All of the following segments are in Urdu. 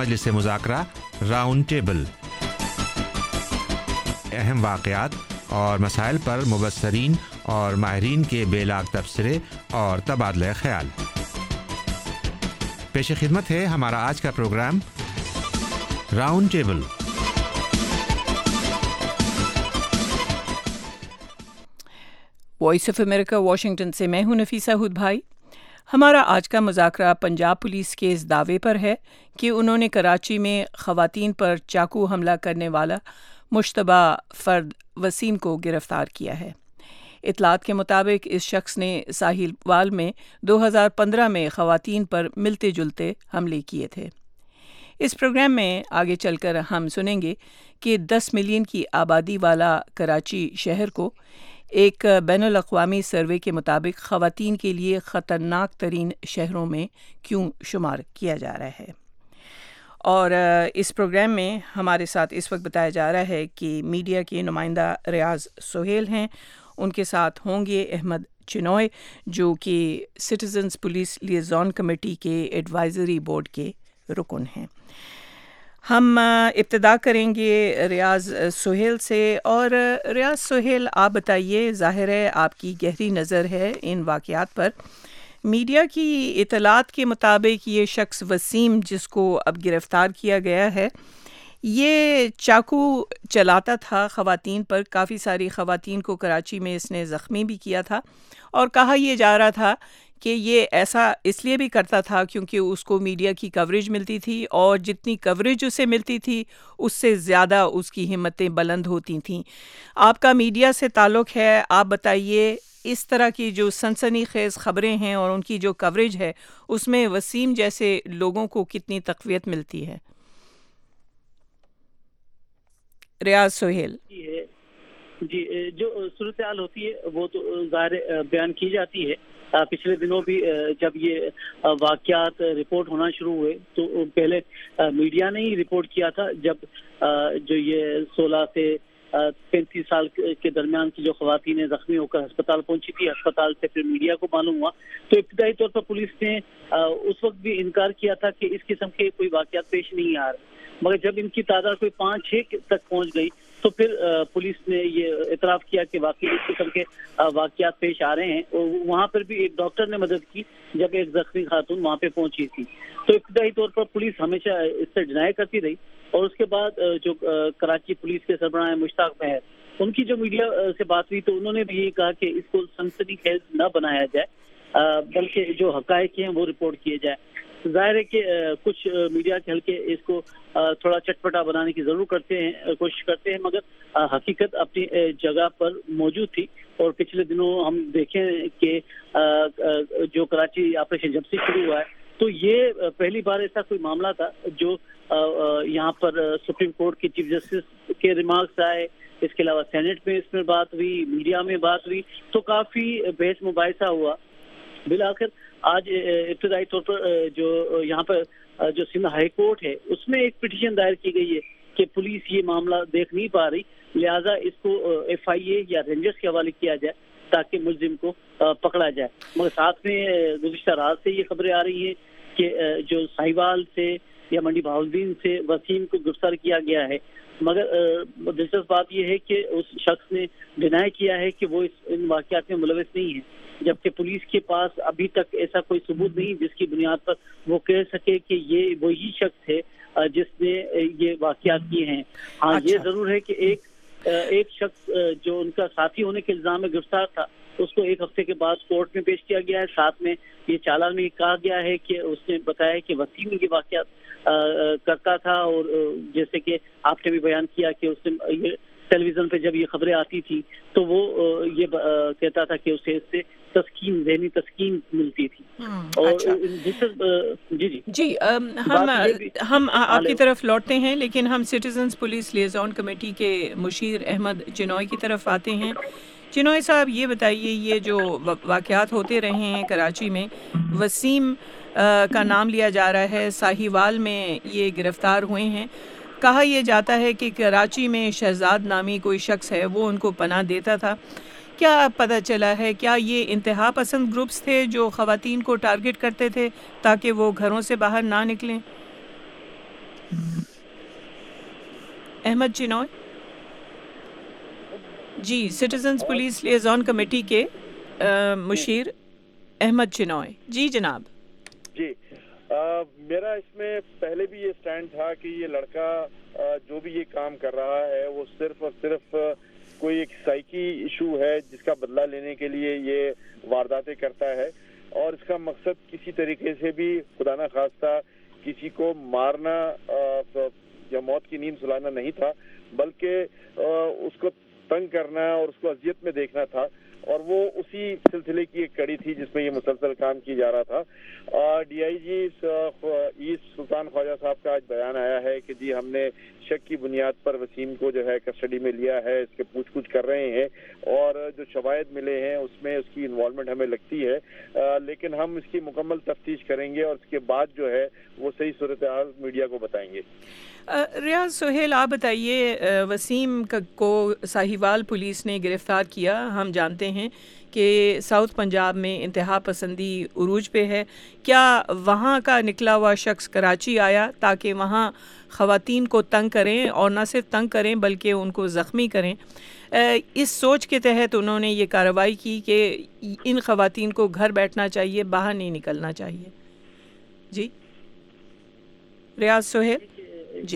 मजलिस मुज़ाकरा राउंड टेबल, अहम वाक़यात और मसाइल पर मुबस्सरीन और माहिरीन के बेलाग तबसरे और तबादला ख्याल। पेश खिदमत है हमारा आज का program round table. Voice of America Washington से मैं हूं नफीसा हुद भाई। हमारा आज का मुज़ाकरा पंजाब पुलिस के इस दावे पर है कि उन्होंने कराची में ख़वातीन पर चाकू हमला करने वाला मुश्तबा फ़र्द वसीम को गिरफ़्तार किया है। इतलात के मुताबिक इस शख्स ने साहिवाल में 2015 में ख़वातीन पर मिलते जुलते हमले किए थे। इस प्रोग्राम में आगे चलकर हम सुनेंगे कि 10 मिलियन की आबादी वाला कराची शहर को एक बैनुल अक़वामी सर्वे के मुताबिक ख़वातीन के लिए ख़तरनाक तरीन शहरों में क्यों शुमार किया जा रहा है। और इस प्रोग्राम में हमारे साथ इस वक्त बताया जा रहा है कि मीडिया के नुमाइंदा रियाज सोहेल हैं, उनके साथ होंगे अहमद चिनॉय जो कि सिटीज़न्स पुलिस लिएज़ॉन कमेटी के एडवाइज़री बोर्ड के रुकन हैं। हम इब्तिदा करेंगे रियाज सोहेल से। और रियाज सोहेल, आप बताइए, ज़ाहिर है आपकी गहरी नज़र है इन वाक़यात पर। मीडिया की इतलात के मुताबिक ये शख्स वसीम, जिसको अब गिरफ़्तार किया गया है, ये चाकू चलाता था ख़वातीन पर। काफ़ी सारी ख़वातीन को कराची में इसने ज़ख्मी भी किया था और कहा यह जा रहा था कि ये ऐसा इसलिए भी करता था क्योंकि उसको मीडिया की कवरेज मिलती थी और जितनी कवरेज उसे मिलती थी उससे ज़्यादा उसकी हिम्मतें बुलंद होती थीं। आपका मीडिया से ताल्लुक़ है, आप बताइए इस तरह की जो सनसनीखेज़ ख़बरें हैं और उनकी जो कवरेज है उसमें वसीम जैसे लोगों को कितनी तक़वियत मिलती है। रियाज सोहेल जी, जो सूरत हाल होती है वो तो ज़ाहिर बयान की जाती है। पिछले दिनों भी जब ये वाक़यात रिपोर्ट होना शुरू हुए तो पहले मीडिया ने ही रिपोर्ट किया था, जब जो ये 16 से 35 साल के दरमियान की जो ख़वातीन ज़ख्मी होकर अस्पताल पहुंची थी, अस्पताल से फिर मीडिया को मालूम हुआ तो इब्तिदाई तौर पर पुलिस ने उस वक्त भी इनकार किया था कि इस किस्म के कोई वाक़यात पेश नहीं आ रहे। मगर जब इनकी तादाद कोई 5-6 तक पहुंच गई तो फिर पुलिस ने ये इतराफ़ किया कि वाकई इस किस्म के वाक़यात पेश आ रहे हैं। और वहाँ पर भी एक डॉक्टर ने मदद की जब एक ज़ख्मी खातून वहाँ पे पहुंची थी। तो इब्तिदाई तौर पर पुलिस हमेशा इससे डिनाई करती रही और उसके बाद जो कराची पुलिस के सरबराह मुश्ताक महर, उनकी जो मीडिया से बात हुई तो उन्होंने भी ये कहा कि इसको सनसनीखेज़ न बनाया जाए, बल्कि जो हक़ाइक़ हैं वो रिपोर्ट किए जाए। ज़ाहिर है कि कुछ मीडिया के हल्के इसको थोड़ा चटपटा बनाने की ज़रूर कोशिश करते हैं, मगर हकीकत अपनी जगह पर मौजूद थी। और पिछले दिनों हम देखें कि जो कराची ऑपरेशन जब से शुरू हुआ है तो ये पहली बार ऐसा कोई मामला था जो यहाँ पर सुप्रीम कोर्ट के चीफ जस्टिस के रिमार्क्स आए, इसके अलावा सेनेट में इसमें बात हुई, मीडिया में बात हुई, तो काफ़ी बहस मुबाहिसा हुआ। बिलाखिर आज इब्तिदाई तौर पर जो यहाँ पर जो सिंध हाई कोर्ट है उसमें एक पिटीशन दायर की गई है कि पुलिस ये मामला देख नहीं पा रही, लिहाजा इसको FIA या रेंजर्स के हवाले किया जाए ताकि मुलजिम को पकड़ा जाए। मगर साथ में गुज़िश्ता रात से ये खबरें आ रही हैं कि जो साहिवाल से या मंडी बहाउद्दीन से वसीम को गिरफ्तार किया गया है, मगर दिलचस्प बात यह है कि उस शख्स ने डिनाई किया है कि वो इन वाक़यात में मुलविस नहीं है, जबकि पुलिस के पास अभी तक ऐसा कोई सबूत नहीं जिसकी बुनियाद पर वो कह सके कि ये वही शख्स है जिसने ये वाक़यात किए हैं। हाँ, ये ज़रूर है कि एक शख्स जो उनका साथी होने के इल्ज़ाम में गिरफ्तार था उसको 1 हफ्ते के बाद कोर्ट में पेश किया गया है। साथ में ये चालान में कहा गया है कि उसने बताया कि वसीम ये वाक़यात करता था और जैसे कि आपने भी बयान किया कि उसने ये टेलीविज़न पे जब ये खबरें आती थी तो वो ये कहता था कि उसे इससे ज़हनी तस्कीन मिलती थी। और अच्छा। जी हम आपकी तरफ लौटते हैं, लेकिन हम सिटीजन्स पुलिस लिएज़ॉन कमेटी के मुशीर अहमद चिनॉय की तरफ आते हैं। चिनॉय साहब, ये बताइए, ये जो वाक़यात होते रहे हैं कराची में, वसीम का नाम लिया जा रहा है, साहिवाल में ये गिरफ़्तार हुए हैं, कहा यह जाता है कि कराची में शहजाद नामी कोई शख्स है वो उनको पनाह देता था। क्या पता चला है, क्या ये इंतहा पसंद ग्रुप्स थे जो ख़वातीन को टारगेट करते थे ताकि वो घरों से बाहर ना निकलें? Ahmed Chinoy ji, citizens police liaison committee کے مشیر احمد چنوئی جی جناب. جی میرا اس میں پہلے بھی یہ سٹینڈ تھا کہ یہ لڑکا جو بھی یہ کام کر رہا ہے وہ صرف اور صرف کوئی ایک سائیکی ایشو ہے جس کا بدلہ لینے کے لیے یہ وارداتیں کرتا ہے، اور اس کا مقصد کسی طریقے سے بھی خدا نہ خواستہ کسی کو مارنا یا موت کی نیند سلانا نہیں تھا، بلکہ اس کو تنگ کرنا اور اس کو اذیت میں دیکھنا تھا، اور وہ اسی سلسلے کی ایک کڑی تھی جس میں یہ مسلسل کام کی جا رہا تھا. ڈی آئی جی ایسٹ سلطان خواجہ صاحب کا آج بیان آیا ہے کہ جی ہم نے شک کی بنیاد پر وسیم کو جو ہے کسٹڈی میں لیا ہے، اس کے پوچھ گچھ کر رہے ہیں، اور جو شواہد ملے ہیں اس میں اس کی انوالومنٹ ہمیں لگتی ہے، لیکن ہم اس کی مکمل تفتیش کریں گے اور اس کے بعد جو ہے وہ صحیح صورتحال میڈیا کو بتائیں گے. ریاض سہیل، آپ بتائیے، وسیم کو ساہیوال پولیس نے گرفتار کیا. ہم جانتے ہیں کہ ساؤتھ پنجاب میں انتہا پسندی عروج پہ ہے. کیا وہاں کا نکلا ہوا شخص کراچی آیا تاکہ وہاں خواتین کو تنگ کریں، اور نہ صرف تنگ کریں بلکہ ان کو زخمی کریں؟ اس سوچ کے تحت انہوں نے یہ کارروائی کی کہ ان خواتین کو گھر بیٹھنا چاہیے، باہر نہیں نکلنا چاہیے. جی ریاض سہیل. جی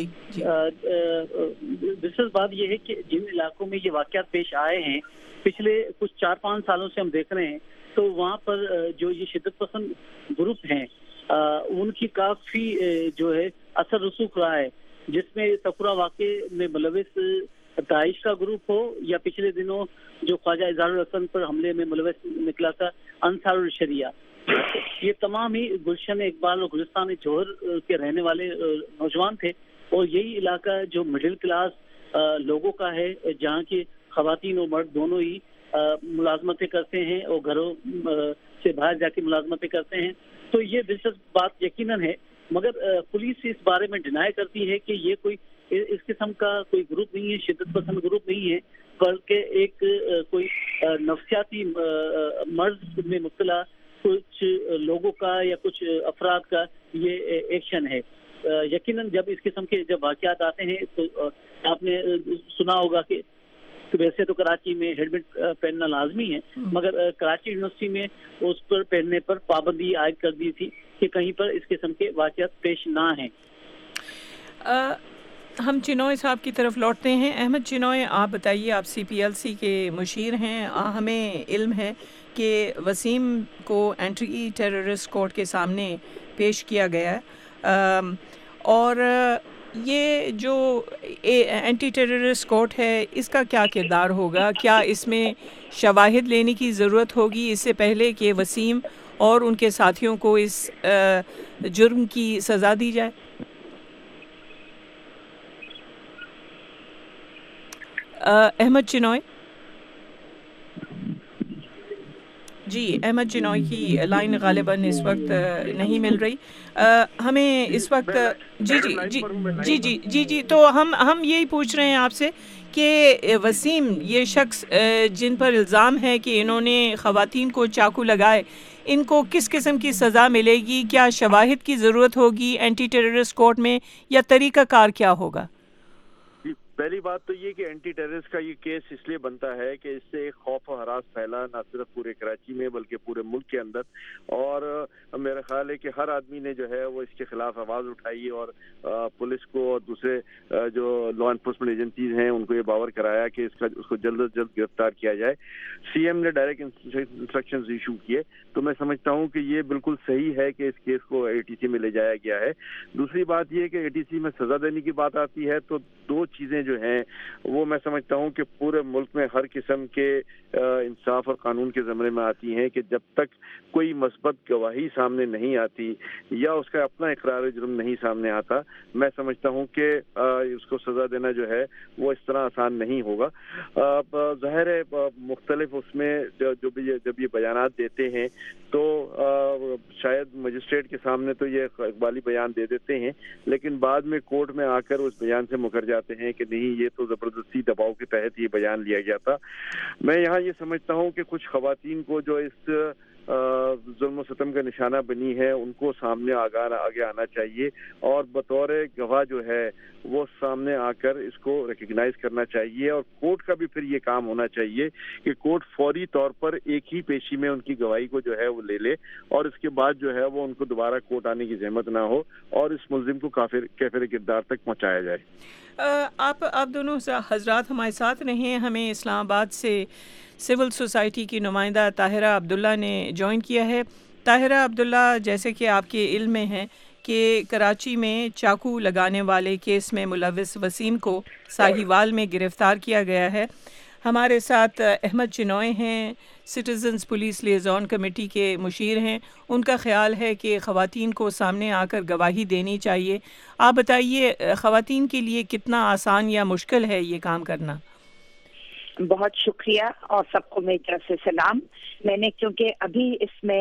دلچسپ بات یہ ہے کہ جن علاقوں میں یہ واقعات پیش آئے ہیں پچھلے کچھ 4-5 سالوں سے ہم دیکھ رہے ہیں، تو وہاں پر جو یہ شدت پسند گروپ ہیں ان کی کافی جو ہے اثر رسوخ رہا ہے، جس میں سکورہ واقعے میں ملوث داعش کا گروپ ہو، یا پچھلے دنوں جو خواجہ اظہار الحسن پر حملے میں ملوث نکلا تھا انصار الشریعہ. یہ تمام ہی گلشن اقبال اور گلستان جوہر کے رہنے والے نوجوان تھے، اور یہی علاقہ جو مڈل کلاس لوگوں کا ہے، جہاں کی خواتین اور مرد دونوں ہی ملازمتیں کرتے ہیں اور گھروں سے باہر جا کے ملازمتیں کرتے ہیں. تو یہ دلچسپ بات یقیناً ہے، مگر پولیس اس بارے میں ڈینائی کرتی ہے کہ یہ کوئی اس قسم کا کوئی گروپ نہیں ہے، شدت پسند گروپ نہیں ہے، بلکہ ایک کوئی نفسیاتی مرض میں مبتلا کچھ لوگوں کا یا کچھ افراد کا یہ ایکشن ہے. یقیناً جب اس قسم کے جب واقعات آتے ہیں تو آپ نے سنا ہوگا کہ ویسے تو کراچی میں ہیلمٹ پہننا لازمی ہے، مگر کراچی یونیورسٹی میں اس پر پہننے پر پابندی عائد کر دی تھی کہ کہیں پر اس قسم کے واقعات پیش نہ ہیں. ہم چنوئی صاحب کی طرف لوٹتے ہیں. احمد چنوئی، آپ بتائیے، آپ سی پی ایل سی کے مشیر ہیں. ہمیں علم ہے کہ وسیم کو اینٹی ٹیررسٹ کورٹ کے سامنے پیش کیا گیا ہے، اور یہ جو اینٹی ٹیررسٹ کورٹ ہے اس کا کیا کردار ہوگا؟ کیا اس میں شواہد لینے کی ضرورت ہوگی اس سے پہلے کہ وسیم اور ان کے ساتھیوں کو اس جرم کی سزا دی جائے؟ احمد چنوئی جی، احمد چنوئی کی لائن غالباً اس وقت نہیں مل رہی ہمیں اس وقت. جی جی جی جی جی جی جی تو ہم یہی پوچھ رہے ہیں آپ سے کہ وسیم، یہ شخص جن پر الزام ہے کہ انہوں نے خواتین کو چاقو لگائے، ان کو کس قسم کی سزا ملے گی؟ کیا شواہد کی ضرورت ہوگی اینٹی ٹیررسٹ کورٹ میں، یا طریقہ کار کیا ہوگا؟ پہلی بات تو یہ کہ اینٹی ٹیررسٹ کا یہ کیس اس لیے بنتا ہے کہ اس سے ایک خوف و ہراس پھیلا نہ صرف پورے کراچی میں بلکہ پورے ملک کے اندر، اور میرا خیال ہے کہ ہر آدمی نے جو ہے وہ اس کے خلاف آواز اٹھائی، اور پولیس کو اور دوسرے جو لا انفورسمنٹ ایجنسیز ہیں ان کو یہ باور کرایا کہ اس کو جلد از جلد گرفتار کیا جائے. سی ایم نے ڈائریکٹ انسٹرکشنز ایشو کیے، تو میں سمجھتا ہوں کہ یہ بالکل صحیح ہے کہ اس کیس کو اے ٹی سی میں لے جایا گیا ہے. دوسری بات یہ کہ اے ٹی سی میں سزا دینے کی بات آتی ہے تو دو چیزیں جو ہیں وہ میں سمجھتا ہوں کہ پورے ملک میں ہر قسم کے انصاف اور قانون کے زمرے میں آتی ہیں کہ جب تک کوئی مثبت گواہی سامنے نہیں آتی یا اس کا اپنا اقرار جرم نہیں سامنے آتا، میں سمجھتا ہوں کہ اس کو سزا دینا جو ہے وہ اس طرح آسان نہیں ہوگا. ظاہر ہے مختلف اس میں جب یہ بیانات دیتے ہیں تو شاید مجسٹریٹ کے سامنے تو یہ اقبالی بیان دے دیتے ہیں، لیکن بعد میں کورٹ میں آ کر اس بیان سے مکر جاتے ہیں کہ نہیں، یہ تو زبردستی دباؤ کے تحت یہ بیان لیا گیا تھا. میں یہاں یہ سمجھتا ہوں کہ کچھ خواتین کو جو اس ظلم و ستم کا نشانہ بنی ہے ان کو سامنے آگے آنا چاہیے اور بطور گواہ جو ہے وہ سامنے آ کر اس کو ریکگنائز کرنا چاہیے. اور کورٹ کا بھی پھر یہ کام ہونا چاہیے کہ کورٹ فوری طور پر ایک ہی پیشی میں ان کی گواہی کو جو ہے وہ لے لے اور اس کے بعد جو ہے وہ ان کو دوبارہ کورٹ آنے کی زحمت نہ ہو اور اس ملزم کو کیفر کردار تک پہنچایا جائے. آپ دونوں حضرات ہمارے ساتھ رہیں. ہمیں اسلام آباد سے سول سوسائٹی کی نمائندہ طاہرہ عبداللہ نے جوائن کیا ہے. طاہرہ عبداللہ، جیسے کہ آپ کے علم میں ہے کہ کراچی میں چاقو لگانے والے کیس میں ملوث وسیم کو ساہیوال میں گرفتار کیا گیا ہے. ہمارے ساتھ احمد چنوئے ہیں، سٹیزنز پولیس لیزون کمیٹی کے مشیر ہیں. ان کا خیال ہے کہ خواتین کو سامنے آ کر گواہی دینی چاہیے. آپ بتائیے، خواتین کے لیے کتنا آسان یا مشکل ہے یہ کام کرنا؟ بہت شکریہ اور سب کو میری طرف سے سلام. میں نے کیونکہ ابھی اس میں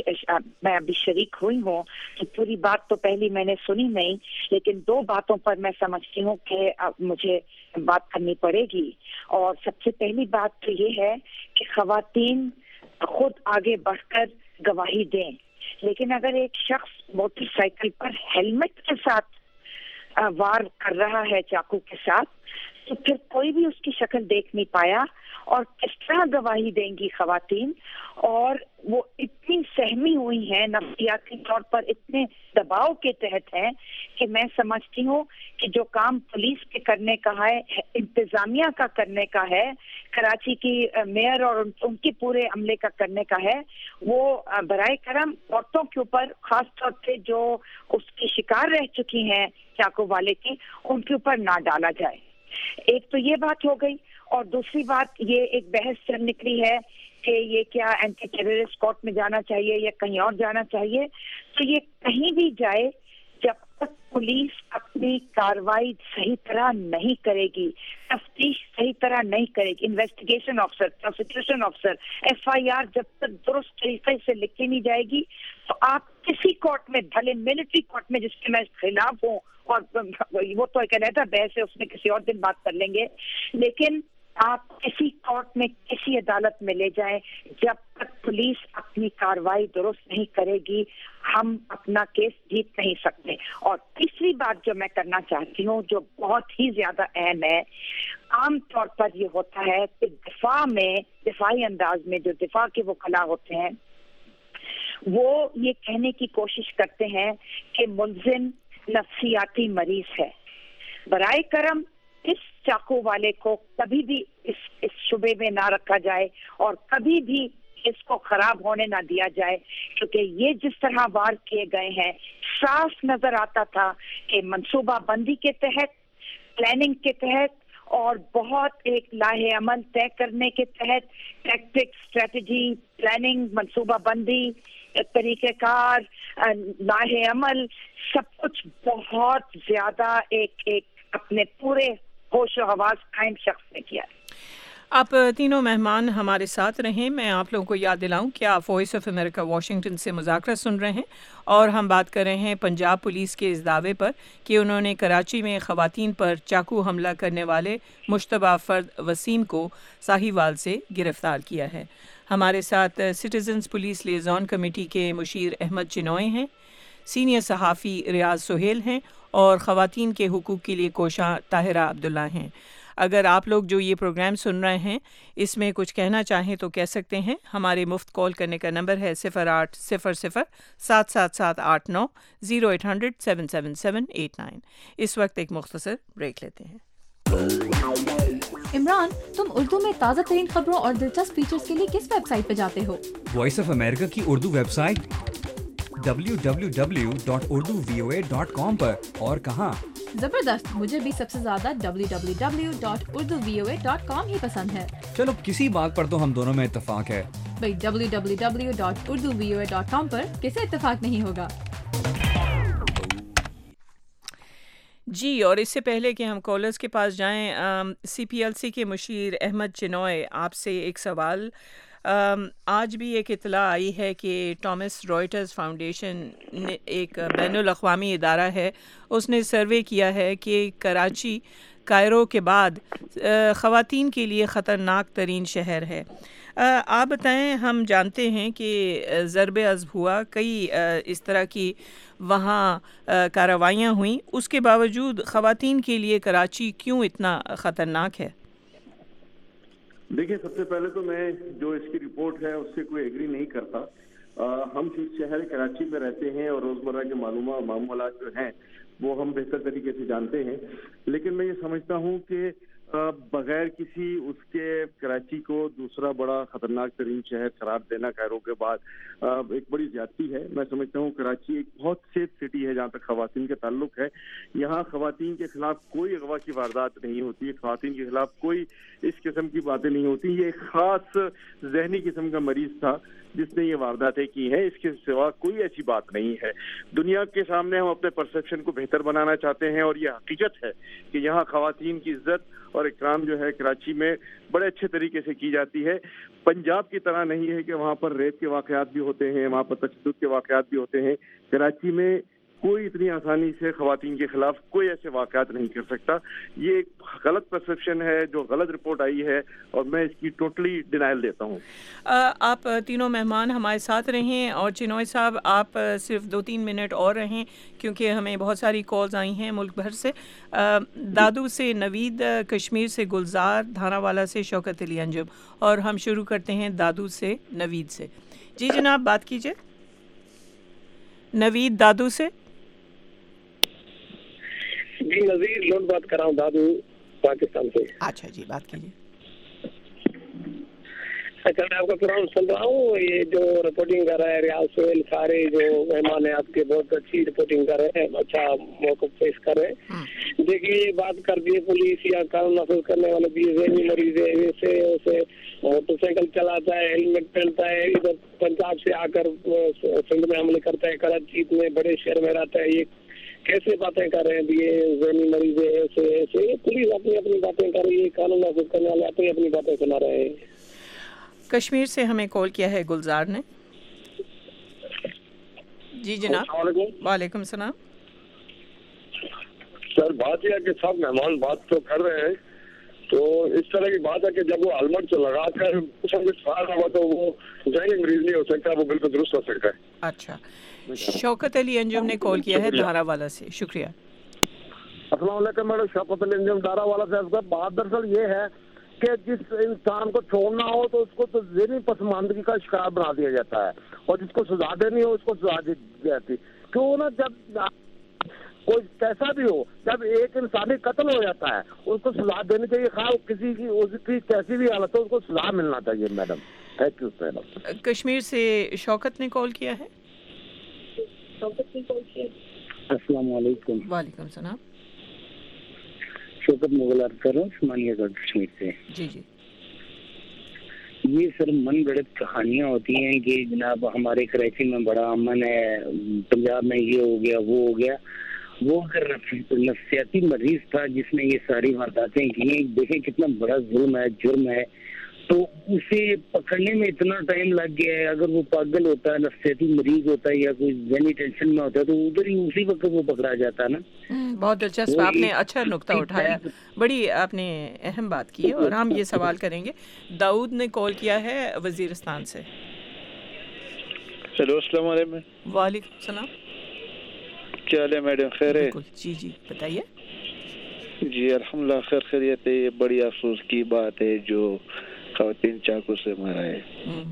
ابھی شریک ہوئی ہوں تو پوری بات تو پہلی میں نے سنی نہیں، لیکن دو باتوں پر میں سمجھتی ہوں کہ مجھے بات کرنی پڑے گی. اور سب سے پہلی بات تو یہ ہے کہ خواتین خود آگے بڑھ کر گواہی دیں، لیکن اگر ایک شخص موٹر سائیکل پر ہیلمٹ کے ساتھ وار کر رہا ہے چاقو کے ساتھ تو پھر کوئی بھی اس کی شکل دیکھ نہیں پایا اور کس طرح گواہی دیں گی خواتین. اور وہ اتنی سہمی ہوئی ہیں، نفسیاتی طور پر اتنے دباؤ کے تحت ہیں کہ میں سمجھتی ہوں کہ جو کام پولیس کے کرنے کا ہے، انتظامیہ کا کرنے کا ہے، کراچی کی میئر اور ان کے پورے عملے کا کرنے کا ہے، وہ برائے کرم عورتوں کے اوپر خاص طور پہ جو اس کی شکار رہ چکی ہیں چاقو والے کی، ان کے اوپر نہ ڈالا جائے. ایک تو یہ بات ہو گئی. اور دوسری بات یہ ایک بحث چل نکلی ہے کہ یہ کیا اینٹی ٹیررسٹ کورٹ میں جانا چاہیے یا کہیں اور جانا چاہیے. تو یہ کہیں بھی جائے، جب تک پولیس اپنی کارروائی صحیح طرح نہیں کرے گی، تفتیش صحیح طرح نہیں کرے گی، investigation officer, prosecution officer, F I R جب تک درست طریقے سے لکھی نہیں جائے گی تو آپ کسی کورٹ میں، بھلے ملٹری کورٹ میں جس کے میں خلاف ہوں، اور وہ تو ایک علیحدہ بحث ہے، اس میں کسی اور دن بات کر لیں گے، لیکن آپ کسی کورٹ میں، کسی عدالت میں لے جائیں، جب تک پولیس اپنی کارروائی درست نہیں کرے گی ہم اپنا کیس جیت نہیں سکتے. اور تیسری بات جو میں کرنا چاہتی ہوں، جو بہت ہی زیادہ اہم ہے، عام طور پر یہ ہوتا ہے کہ دفاعی انداز میں جو دفاع کے وکلاء ہوتے ہیں وہ یہ کہنے کی کوشش کرتے ہیں کہ ملزم نفسیاتی مریض ہے. برائے کرم اس چاقو والے کو کبھی بھی اس شبے میں نہ رکھا جائے اور کبھی بھی اس کو خراب ہونے نہ دیا جائے، کیونکہ یہ جس طرح وار کیے گئے ہیں صاف نظر آتا تھا کہ منصوبہ بندی کے تحت، پلاننگ کے تحت اور بہت ایک لاہ عمل طے کرنے کے تحت، ٹیکٹک، اسٹریٹجی، پلاننگ، منصوبہ بندی، طریقہ کار، لاہ عمل، سب کچھ بہت زیادہ ایک اپنے پورے ہوش و حواس قائم شخص نے کیا. آپ تینوں مہمان ہمارے ساتھ رہیں. میں آپ لوگوں کو یاد دلاؤں کہ آپ وائس آف امریکہ واشنگٹن سے مذاکرہ سن رہے ہیں اور ہم بات کر رہے ہیں پنجاب پولیس کے اس دعوے پر کہ انہوں نے کراچی میں خواتین پر چاقو حملہ کرنے والے مشتبہ فرد وسیم کو ساہیوال سے گرفتار کیا ہے. ہمارے ساتھ سٹیزنز پولیس لیزون کمیٹی کے مشیر احمد چنوئے ہیں، سینئر صحافی ریاض سہیل ہیں اور خواتین کے حقوق کے لیے کوشاں طاہرہ عبداللہ ہیں. اگر آپ لوگ جو یہ پروگرام سن رہے ہیں اس میں کچھ کہنا چاہیں تو کہہ سکتے ہیں. ہمارے مفت کال کرنے کا نمبر ہے 0800-777-89 0800-777-89. اس وقت ایک مختصر بریک لیتے ہیں. عمران، تم اردو میں تازہ ترین خبروں اور دلچسپ فیچرز کے لیے کس ویب سائٹ پہ جاتے ہو؟ وائس آف امریکہ کی اردو ویب سائٹ www.urduvoa.com پر. اور کہاں؟ زبردست، مجھے بھی سب سے زیادہ www.urduvoa.com ہی پسند ہے. چلو کسی بات پر تو ہم دونوں میں اتفاق ہے. بھئی www.urduvoa.com پر کسے اتفاق نہیں ہوگا؟ جی، اور اس سے پہلے کہ ہم کالرز کے پاس جائیں، سی پی ایل سی کے مشیر احمد چنوئے، آپ سے ایک سوال. آج بھی ایک اطلاع آئی ہے کہ ٹامس رائٹرز فاؤنڈیشن نے، ایک بین الاقوامی ادارہ ہے، اس نے سروے کیا ہے کہ کراچی کائرو کے بعد خواتین کے لیے خطرناک ترین شہر ہے. آپ بتائیں، ہم جانتے ہیں کہ ضرب عضب ہوا، کئی اس طرح کی وہاں کارروائیاں ہوئیں، اس کے باوجود خواتین کے لیے کراچی کیوں اتنا خطرناک ہے؟ دیکھیں، سب سے پہلے تو میں جو اس کی رپورٹ ہے اس سے کوئی ایگری نہیں کرتا. ہم شہر کراچی میں رہتے ہیں اور روزمرہ کے معمولات جو ہیں وہ ہم بہتر طریقے سے جانتے ہیں، لیکن میں یہ سمجھتا ہوں کہ بغیر کسی اس کے کراچی کو دوسرا بڑا خطرناک ترین شہر قرار دینا کائرو کے بعد ایک بڑی زیادتی ہے. میں سمجھتا ہوں کراچی ایک بہت سیف سٹی ہے جہاں تک خواتین کے تعلق ہے. یہاں خواتین کے خلاف کوئی اغوا کی واردات نہیں ہوتی ہے، خواتین کے خلاف کوئی اس قسم کی باتیں نہیں ہوتی. یہ ایک خاص ذہنی قسم کا مریض تھا جس نے یہ وارداتیں کی ہیں، اس کے سوا کوئی ایسی بات نہیں ہے. دنیا کے سامنے ہم اپنے پرسیپشن کو بہتر بنانا چاہتے ہیں اور یہ حقیقت ہے کہ یہاں خواتین کی عزت اور اکرام جو ہے کراچی میں بڑے اچھے طریقے سے کی جاتی ہے. پنجاب کی طرح نہیں ہے کہ وہاں پر ریپ کے واقعات بھی ہوتے ہیں، وہاں پر تشدد کے واقعات بھی ہوتے ہیں. کراچی میں کوئی اتنی آسانی سے خواتین کے خلاف کوئی ایسے واقعات نہیں کر سکتا. یہ ایک غلط پرسیپشن ہے جو غلط رپورٹ آئی ہے اور میں اس کی ٹوٹلی ڈینائل دیتا ہوں. آپ تینوں مہمان ہمارے ساتھ رہیں اور چنوئی صاحب آپ صرف 2-3 منٹ اور رہیں کیونکہ ہمیں بہت ساری کالز آئی ہیں ملک بھر سے. دادو سے نوید، کشمیر سے گلزار، دھانا والا سے شوکت علی انجم، اور ہم شروع کرتے ہیں دادو سے نوید سے. جی جناب، بات کیجئے. نوید دادو سے. جی نذیر لوگ بات کر رہا ہوں، دادو پاکستان سے. اچھا جی، بات کیجیے. اچھا، میں آپ کا پروگرام سن رہا ہوں. یہ جو رپورٹنگ کر رہا ہے ریاض سہیل، سارے جو مہمان ہیں آپ کے بہت اچھی رپورٹنگ کر رہے ہیں، اچھا موقف پیش کر رہے ہیں. دیکھیے، بات کر دی پولیس یا قانون نافذ کرنے والے بھی ذہنی مریض ہے، ویسے اسے موٹر سائیکل چلاتا ہے، ہیلمٹ پہنتا ہے، ادھر پنجاب سے آ کر سندھ میں حملے کرتا ہے، کراچی اتنے بڑے شہر میں رہتا ہے. یہ کیسے باتیں کر رہے ہیں؟ یہ ذہنی مریض ہے، ایسے ایسے. پولیس اپنی اپنی باتیں کر رہی ہے، قانون نافذ کرنے والے اپنی اپنی باتیں سنا رہے ہیں. کشمیر سے ہمیں کال کیا ہے گلزار نے. جی جناب. السلام علیکم. وعلیکم السلام. سر، بات یہ ہے کہ سب مہمان بات تو کر رہے ہیں، تو اس طرح کی بات ہے کہ جب وہ ہیلمٹ لگا کر ہوا تو وہ ذہنی مریض نہیں ہو سکتا، وہ بالکل درست ہو سکتا ہے. اچھا، شوکت علی انجم نے کال کیا ہے دھارا والا سے. شکریہ. السلام علیکم میڈم، شوکت علی انجم دھارا والا سے. بات دراصل یہ ہے کہ جس انسان کو چھوڑنا ہو تو اس کو تو ذہنی پسماندگی کا شکار بنا دیا جاتا ہے، اور جس کو سزا دینی ہو اس کو سزا دی جاتی. کیوں نہ جب کوئی کیسا بھی ہو، جب ایک انسانی قتل ہو جاتا ہے اس کو سزا دینی چاہیے، خواہ کسی کی اس کی کیسی بھی حالت ہو، اس کو سزا ملنا چاہیے. Madam thank you. Madam Kashmir سے شوکت نے کال کیا ہے. السلام علیکم. وعلیکم السلام. شوکت مغل عرض کر رہا ہوں شمالیہ گڑھ کشمیر سے. جی جی. یہ سر من گڑت کہانیاں ہوتی ہیں کہ جناب ہمارے کراچی میں بڑا امن ہے، پنجاب میں یہ ہو گیا وہ ہو گیا. وہ اگر نفسیاتی مریض تھا جس نے یہ ساری وارداتیں کی ہیں، دیکھیں کتنا بڑا ظلم ہے، جرم ہے، تو اسے پکڑنے میں اتنا ٹائم لگ گیا ہے. اگر وہ پاگل ہوتا ہے، نفسیاتی مریض ہوتا ہے یا کوئی ذہنی ٹینشن میں ہوتا ہے تو ادھر ہی اسی وقت وہ پکڑا جاتا ہے نا. بہت دلچسپ، آپ نے اچھا نقطہ اٹھایا، بڑی آپ نے اہم بات کی ہے اور ہم یہ سوال کریں گے. داؤد نے کال کیا ہے وزیرستان سے. ہیلو، السلام علیکم. وعلیکم السلام. کیا حال ہے میڈم؟ خیر ہے؟ جی جی بتائیے. جی الحمدللہ خیر خیریت ہے. یہ بڑی افسوس کی بات ہے جو خواتین چاقو سے مارا ہے.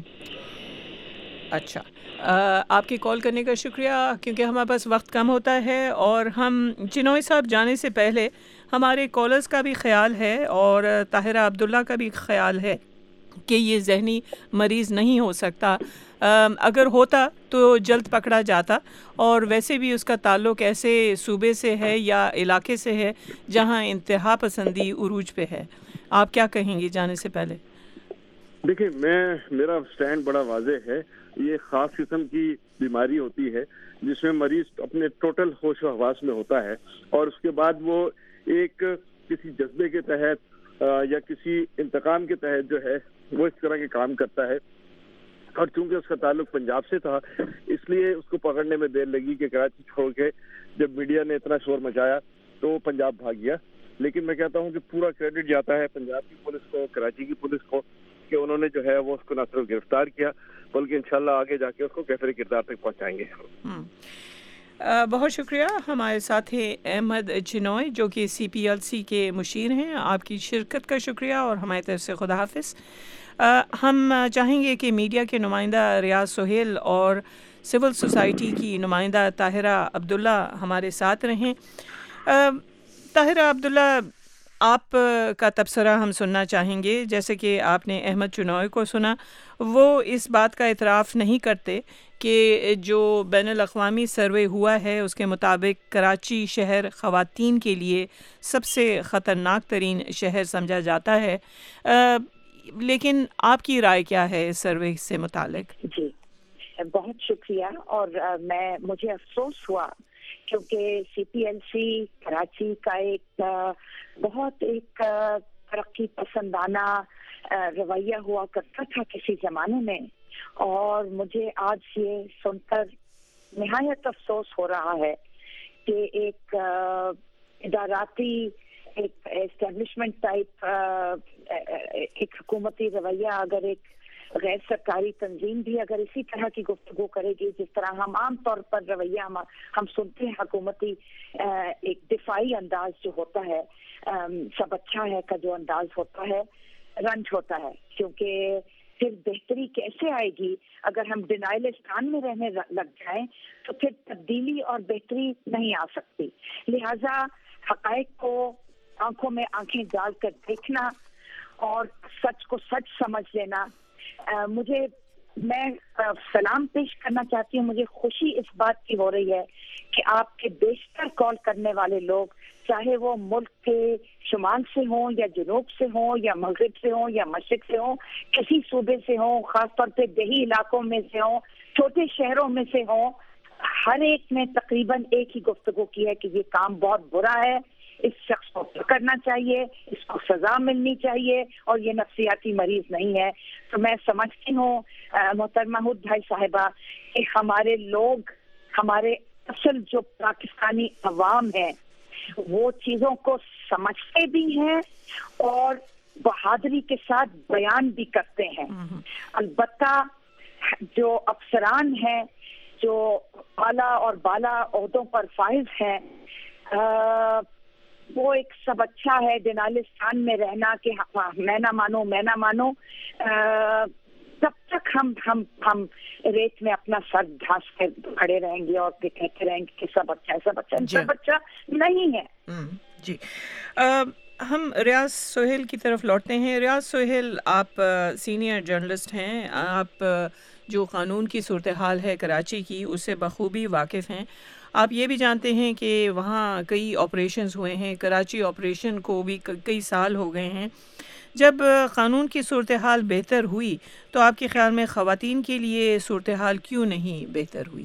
اچھا، آپ کے کال کرنے کا شکریہ. کیونکہ ہمارے پاس وقت کم ہوتا ہے اور ہم چنوئی صاحب جانے سے پہلے ہمارے کالرز کا بھی خیال ہے اور طاہرہ عبداللہ کا بھی خیال ہے کہ یہ ذہنی مریض نہیں ہو سکتا. اگر ہوتا تو جلد پکڑا جاتا، اور ویسے بھی اس کا تعلق ایسے صوبے سے ہے یا علاقے سے ہے جہاں انتہا پسندی عروج پہ ہے. آپ کیا کہیں گے جانے سے پہلے؟ دیکھیں، میرا سٹینڈ بڑا واضح ہے. یہ خاص قسم کی بیماری ہوتی ہے جس میں مریض اپنے ٹوٹل ہوش و حواس میں ہوتا ہے اور اس کے بعد وہ ایک کسی جذبے کے تحت یا کسی انتقام کے تحت جو ہے وہ اس طرح کے کام کرتا ہے. اور چونکہ اس کا تعلق پنجاب سے تھا اس لیے اس کو پکڑنے میں دیر لگی کہ کراچی چھوڑ کے جب میڈیا نے اتنا شور مچایا تو وہ پنجاب بھاگ گیا. لیکن میں کہتا ہوں کہ پورا کریڈٹ جاتا ہے پنجاب کی پولیس کو، کراچی کی پولیس کو. کہ انہوں نے جو ہے وہ اس کو نہ صرف گرفتار کیا بلکہ انشاءاللہ آگے جا کے اس کو کیفر کردار تک پہنچائیں گے۔ بہت شکریہ ہمارے ساتھ ہیں احمد چنوئی جو کہ CPLC کے مشیر ہیں، آپ کی شرکت کا شکریہ اور ہماری طرف سے خدا حافظ۔ ہم چاہیں گے کہ میڈیا کے نمائندہ ریاض سہیل اور سول سوسائٹی کی نمائندہ طاہرہ عبداللہ ہمارے ساتھ رہیں۔ طاہرہ عبداللہ، آپ کا تبصرہ ہم سننا چاہیں گے۔ جیسے کہ آپ نے احمد چنوئی کو سنا، وہ اس بات کا اعتراف نہیں کرتے کہ جو بین الاقوامی سروے ہوا ہے اس کے مطابق کراچی شہر خواتین کے لیے سب سے خطرناک ترین شہر سمجھا جاتا ہے، لیکن آپ کی رائے کیا ہے اس سروے سے متعلق؟ جی بہت شکریہ، اور مجھے افسوس ہوا کیونکہ CPLC کراچی کا ایک بہت ترقی پسندانہ رویہ ہوا کرتا تھا کسی زمانے میں، اور مجھے آج یہ سن کر نہایت افسوس ہو رہا ہے کہ ایک اداراتی ایک اسٹیبلشمنٹ ٹائپ ایک حکومتی رویہ، اگر ایک غیر سرکاری تنظیم بھی اگر اسی طرح کی گفتگو کرے گی جس طرح ہم عام طور پر رویہ ہم سنتے ہیں حکومتی ایک دفاعی انداز جو ہوتا ہے، سب اچھا ہے کا جو انداز ہوتا ہے، رنج ہوتا ہے، کیونکہ پھر بہتری کیسے آئے گی اگر ہم ڈینائلسٹان میں رہنے لگ جائیں تو پھر تبدیلی اور بہتری نہیں آ سکتی۔ لہذا حقائق کو آنکھوں میں آنکھیں ڈال کر دیکھنا اور سچ کو سچ سمجھ لینا، میں سلام پیش کرنا چاہتی ہوں۔ مجھے خوشی اس بات کی ہو رہی ہے کہ آپ کے بیشتر کال کرنے والے لوگ، چاہے وہ ملک کے شمال سے ہوں یا جنوب سے ہوں یا مغرب سے ہوں یا مشرق سے ہوں، کسی صوبے سے ہوں، خاص طور پہ دیہی علاقوں میں سے ہوں، چھوٹے شہروں میں سے ہوں، ہر ایک نے تقریباً ایک ہی گفتگو کی ہے کہ یہ کام بہت برا ہے، اس شخص کو پکڑنا چاہیے، اس کو سزا ملنی چاہیے، اور یہ نفسیاتی مریض نہیں ہے۔ تو میں سمجھتی ہوں محترمہ ہود بھائی صاحبہ کہ ہمارے لوگ، ہمارے اصل جو پاکستانی عوام ہیں، وہ چیزوں کو سمجھتے بھی ہیں اور بہادری کے ساتھ بیان بھی کرتے ہیں۔ البتہ جو افسران ہیں، جو اعلیٰ اور بالا عہدوں پر فائز ہیں، وہ ایک سب اچھا ہے ڈینالستان میں رہنا کہ میں نہ مانوں تب تک ہم ریت میں اپنا سر دھاس کر کھڑے رہیں گے اور کہتے رہیں گے کہ سب اچھا ہے، سب اچھا نہیں ہے۔ جی ہم ریاض سہیل کی طرف لوٹتے ہیں۔ ریاض سہیل، آپ سینئر جرنلسٹ ہیں، آپ جو قانون کی صورتحال ہے کراچی کی اس سے بخوبی واقف ہیں۔ آپ یہ بھی جانتے ہیں کہ وہاں کئی آپریشنز ہوئے ہیں، کراچی آپریشن کو بھی کئی سال ہو گئے ہیں۔ جب قانون کی صورتحال بہتر ہوئی تو آپ کے خیال میں خواتین کے لیے صورتحال کیوں نہیں بہتر ہوئی؟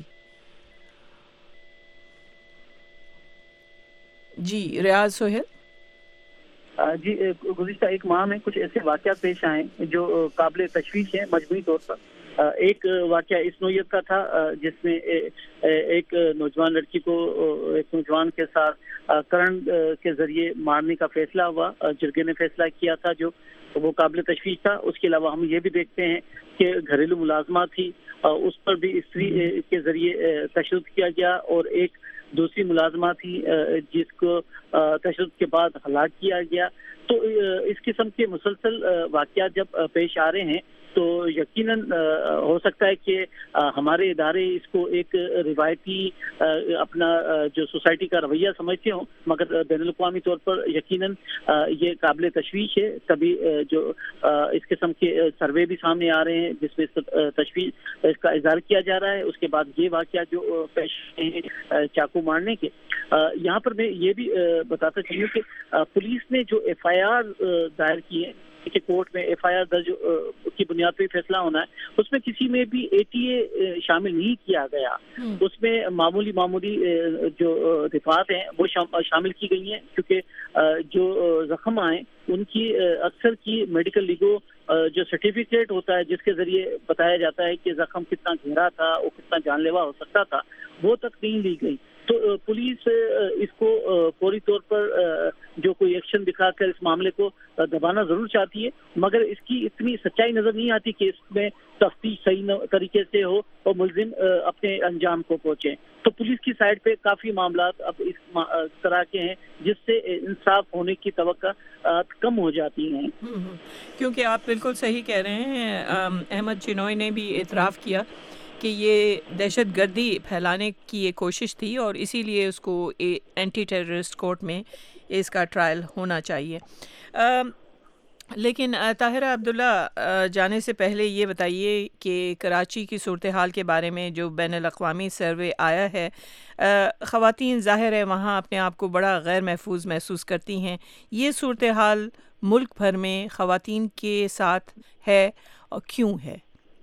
جی ریاض سہیل۔ جی گزشتہ ایک ماہ میں کچھ ایسے واقعات پیش آئے جو قابل تشویش ہیں مجموعی طور پر۔ ایک واقعہ اس نوعیت کا تھا جس میں ایک نوجوان لڑکی کو ایک نوجوان کے ساتھ کرنٹ کے ذریعے مارنے کا فیصلہ ہوا، جرگے نے فیصلہ کیا تھا جو وہ قابل تشویش تھا۔ اس کے علاوہ ہم یہ بھی دیکھتے ہیں کہ گھریلو ملازمہ تھی، اس پر بھی استری کے ذریعے تشدد کیا گیا، اور ایک دوسری ملازمہ تھی جس کو تشدد کے بعد ہلاک کیا گیا۔ تو اس قسم کے مسلسل واقعات جب پیش آ رہے ہیں تو یقیناً ہو سکتا ہے کہ ہمارے ادارے اس کو ایک روایتی اپنا جو سوسائٹی کا رویہ سمجھتے ہوں، مگر بین الاقوامی طور پر یقیناً یہ قابل تشویش ہے۔ کبھی جو اس قسم کے سروے بھی سامنے آ رہے ہیں جس میں تشویش اس کا اظہار کیا جا رہا ہے۔ اس کے بعد یہ واقعہ جو پیش ہیں چاقو مارنے کے، یہاں پر میں یہ بھی بتاتا چاہیے کہ پولیس نے جو FIR دائر کی ہے کہ کورٹ میں FIR درج کی بنیاد پہ فیصلہ ہونا ہے، اس میں کسی میں بھی ATA شامل نہیں کیا گیا۔ اس میں معمولی جو دفعات ہیں وہ شامل کی گئی ہیں، کیونکہ جو زخم آئے ان کی اکثر کی میڈیکل لیگو جو سرٹیفکیٹ ہوتا ہے جس کے ذریعے بتایا جاتا ہے کہ زخم کتنا گہرا تھا اور کتنا جان لیوا ہو سکتا تھا، وہ تک نہیں لی گئی۔ تو پولیس اس کو فوری طور پر जो कोई एक्शन दिखाकर इस मामले को दबाना ज़रूर चाहती है, मगर इसकी इतनी सच्चाई नज़र नहीं आती कि इसमें तफ्तीश सही तरीके से हो और मुलजिम अपने अंजाम को पहुँचे। तो पुलिस की साइड पे काफ़ी मामला अब इस तरह के हैं जिससे इंसाफ होने की तवक्का कम हो जाती हैं। क्योंकि आप बिल्कुल सही कह रहे हैं, अहमद चिनॉय ने भी इतराफ़ किया कि ये दहशत गर्दी फैलाने की एक कोशिश थी और इसीलिए उसको एंटी टेररिस्ट कोर्ट में इसका ट्रायल होना चाहिए। लेकिन ताहिरा अब्दुल्ला, जाने से पहले ये बताइए कि कराची की सूरत हाल के बारे में जो बैनुल-अक़वामी सर्वे आया है, ख़वातीन ज़ाहिर है वहाँ अपने आप को बड़ा गैर महफूज महसूस करती हैं। ये सूरत हाल मुल्क भर में ख़वातीन के साथ है और क्यों है?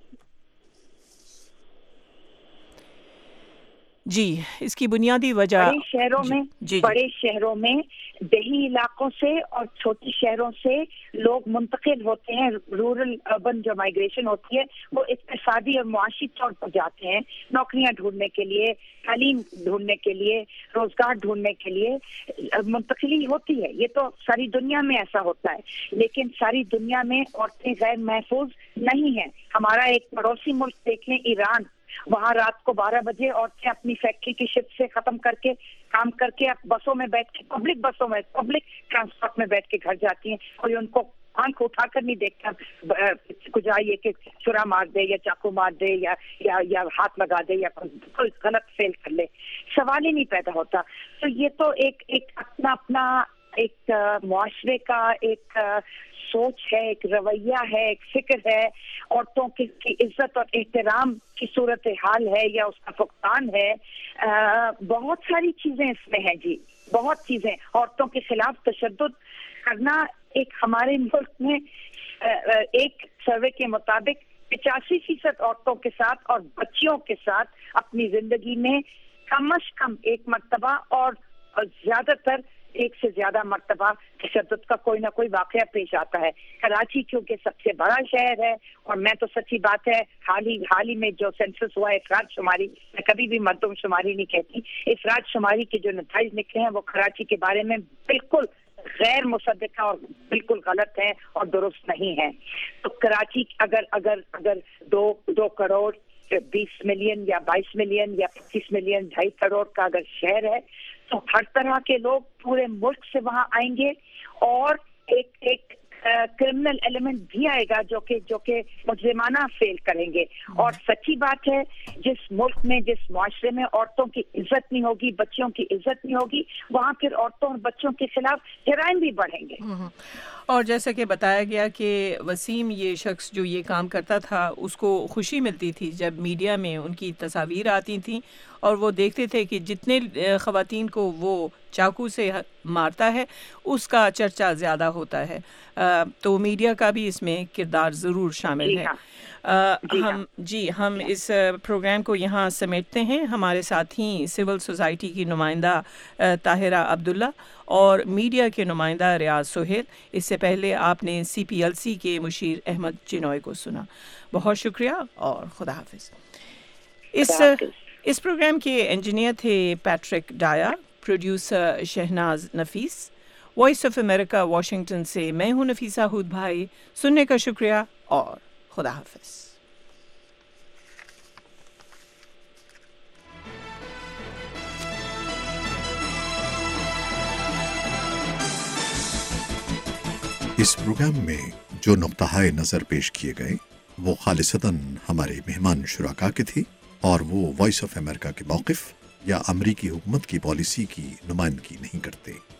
जी, इसकी बुनियादी वजह बड़े शहरों में देही इलाकों से और छोटे शहरों से लोग मुंतकिल होते हैं। रूरल अर्बन जो माइग्रेशन होती है वो इक़्तिसादी और मुआशी तौर पर जाते हैं, नौकरियां ढूंढने के लिए, तालीम ढूंढने के लिए, रोजगार ढूंढने के लिए मुंतकिली होती है। ये तो सारी दुनिया में ऐसा होता है, लेकिन सारी दुनिया में औरतें गैर महफूज नहीं हैं। हमारा एक पड़ोसी मुल्क देख लें, ईरान, वहाँ रात को 12 बजे औरतें अपनी फैक्ट्री की शिफ्ट से खत्म करके काम करके बसों में बैठ के, पब्लिक बसों में, पब्लिक ट्रांसपोर्ट में बैठ के घर जाती हैं और उनको आंख उठाकर नहीं देखता कुछ आइए कि छुरा मार दे या चाकू मार दे या हाथ लगा दे या कोई गलत फेल कर ले, सवाल ही नहीं पैदा होता। तो ये तो एक अपना एक मुआशरे का एक सोच है, एक रवैया है, एक फिक्र है, औरतों की इज्जत और एहतराम की सूरत हाल है या उसका फुकदान है। बहुत सारी चीजें इसमें हैं जी, बहुत चीजें। औरतों के खिलाफ तशद्दुद करना एक हमारे मुल्क में एक सर्वे के मुताबिक 85% औरतों के साथ और बच्चियों के साथ अपनी जिंदगी में कम से कम एक मर्तबा और ज्यादातर एक से ज्यादा मर्तबा तशद्दुद का कोई ना कोई वाकया पेश आता है। कराची क्योंकि सबसे बड़ा शहर है और मैं तो सच्ची बात है हाल ही में जो सेंसस हुआ है, इफराद शुमारी, मैं कभी भी मर्दम शुमारी नहीं कहती, इफराद शुमारी के जो नतीजे निकले हैं वो कराची के बारे में बिल्कुल गैर मुसद्दका और बिल्कुल गलत है और दुरुस्त नहीं है। तो कराची अगर 2 करोड़ 20 मिलियन या 22 मिलियन या 25 मिलियन 2.5 करोड़ का अगर शहर है तो हर तरह के लोग पूरे मुल्क से वहां आएंगे और एक क्रिमिनल एलिमेंट भी आएगा जो कि मुजरिमाना फेल करेंगे। और सच्ची बात है, जिस मुल्क में, जिस मुआशरे में औरतों की इज्जत नहीं होगी, बच्चियों की इज्जत नहीं होगी, वहाँ फिर औरतों और बच्चों के खिलाफ जराइम भी बढ़ेंगे। और जैसा कि बताया गया कि वसीम, ये शख्स जो ये काम करता था, उसको खुशी मिलती थी जब मीडिया में उनकी तस्वीर आती थी और वो देखते थे कि जितने ख़वातीन को वो चाकू से मारता है उसका चर्चा ज़्यादा होता है। तो मीडिया का भी इसमें किरदार ज़रूर शामिल है। हम इस प्रोग्राम को यहाँ समेटते हैं। हमारे साथ ही सिविल सोसाइटी की नुमाइंदा ताहिरा अब्दुल्ला और मीडिया के नुमाइंदा रियाज सोहेल। इससे पहले आपने CPLC के मुशीर अहमद चिनॉय को सुना। बहुत शुक्रिया और खुदा हाफिज़। इस प्रोग्राम के इंजीनियर थे Patrick Daya, producer Shahnaz Nafees. Voice of America Washington से मैं हूं नफीसा हुद भाई। सुनने का शुक्रिया और खुदा हाफिज़। इस प्रोग्राम में जो नुक्ताए नज़र पेश किए गए वो खालिसतन हमारे मेहमान शुराका के थे और वो वॉइस ऑफ अमेरिका के मौक़िफ़ या अमरीकी हुकूमत की पॉलिसी की नुमाइंदगी नहीं करते।